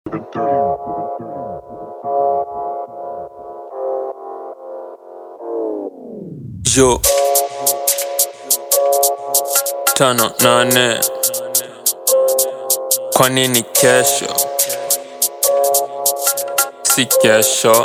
Yo 5-8 kwa nini kesho si kesho?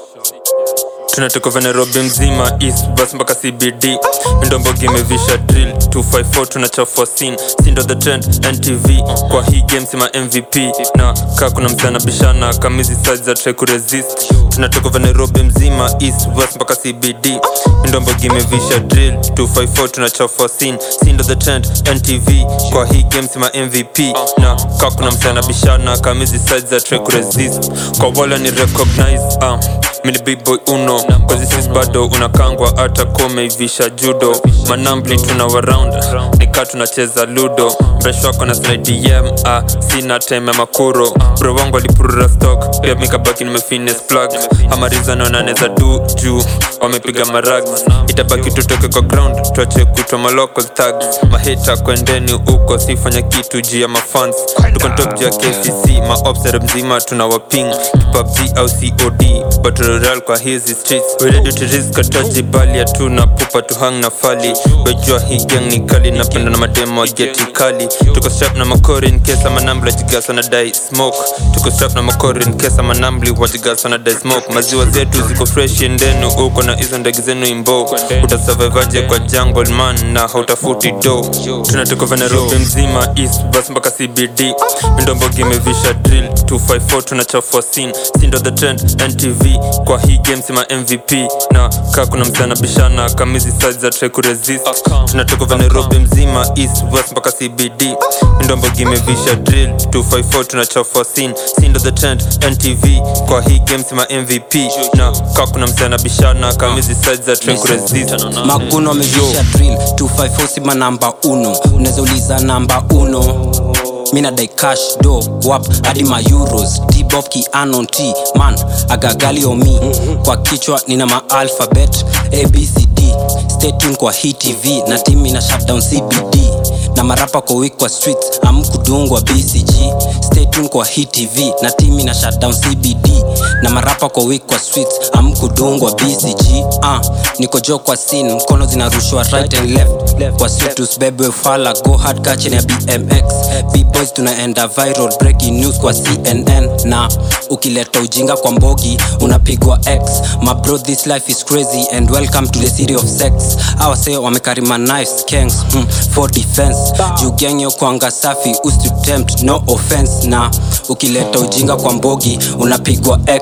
Tunatoka vya Nairobi mzima East bus mpaka CBD. Ndombogi imevisha drill 254 tunachafua scene. Sindo the trend NTV kwa hii game sima MVP. Na kaa kuna msana bishana kamizi size za try kuresist. Tunatoka vya Nairobi mzima East bus mpaka CBD. Ndombogi imevisha drill 254 tunachafua scene. Sindo the trend NTV kwa hii game sima MVP. Na kaa kuna msana bishana kamizi size za try kuresist. Kwa wala ni recognize mini big boy uno kwa zisis bado unakangwa hata kome ivisha judo. Manambli tuna waround nika tunacheza ludo. Mresh wako na slide DM sina time ya makuro. Bro wangu alipurura stock pia mikabaki nimefines plug. Hamariza naonaneza du juu wamepiga marags. Itabaki tutoke kwa ground tuache kutwa maloko tags. Maheta kwendeni uko sifanya kitu juu ya mafans. Tuko top juu ya KCC maobsere mzima tunawaping. PUBG au COD Battle Royale kwa hizi streets. We ready to risk ataji bali hatuna pupa tuhang na fali. Wejua hii gang ni kali napenda na mademo geti kali. Tuko strap na makori in case ama nambli wajigasa na die smoke. Tuko strap na makori in case ama nambli wajigasa na die smoke. Maziwa zetu ziko fresh endenu uko na hizo ndege zenu imbo. Utasurvivaje kwa jungle man na hautafuti do. Tunatoka vya Nairobi mzima East bus mpaka CBD. Ndombogi imevisha drill 254 tunachafua scene. Sindo the trend NTV kwa hii game sima MVP. Na kaa kuna msana bishana kamizi size za try kuresist. Tunatoka vya Nairobi mzima East West mpaka CBD. Ndombogi imevisha drill 254 tunachafua scene. Sindo the trend NTV kwa hii game sima MVP. Na kaa kuna msana bishana kamizi size za try kuresist. Maguno amevisha drill 254 sima namba uno. Unaweza uliza namba uno. Mina dai cash do wap hadi ma euros. T-Bob ki anon T man agagali on me. Kwa kichwa nina ma alphabet ABCD. Stay tuned kwa hii TV na team ina shutdown CBD. Na marapa kwa week kwa streets amkudungwa BCG. Stay tuned kwa hii TV na team ina shutdown CBD. Na marapa kwa week kwa streets amkudungwa BCG. Niko jo kwa scene mkono zinarushwa right and left. Kwa street usibebe ufala go hard catching ya BMX. B-boys tunaenda viral breaking news kwa CNN. Na ukileta ujinga kwa mbogi unapigwa X. My bro this life is crazy and welcome to the city of sex. Our say wamekarima knives gangs for defense. Juu gang yo kwanga safi usi tempt no offense. Na ukileta ujinga kwa mbogi unapigwa X.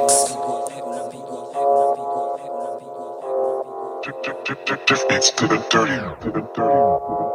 It's to the dirty.